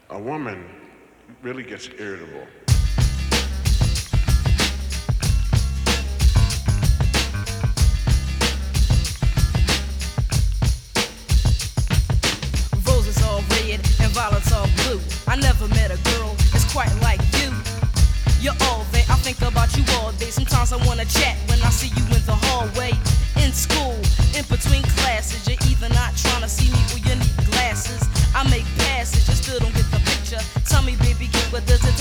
A woman really gets irritable. Roses all red and violets all blue. I never met a girl that's quite like you. You're all there, I think about you all day. Sometimes I wanna chat when I see you in the hallway. In school, in between classes, you're either not trying to see me or you need glasses. I make passes, you still don't get the picture. Tell me, baby, what does it